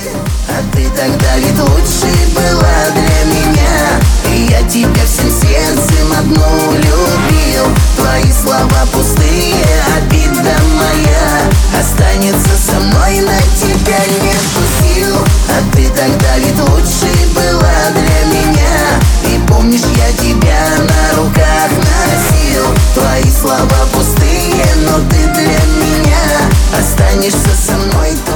А ты тогда ведь лучшей была для меня. И я тебя всем сердцем одну любил. Твои слова пустые, обида моя останется со мной, на тебя нету сил. А ты тогда ведь лучшей была для меня. И помнишь, я тебя на руках носил. Твои слова пустые, но ты для меня останешься со мной.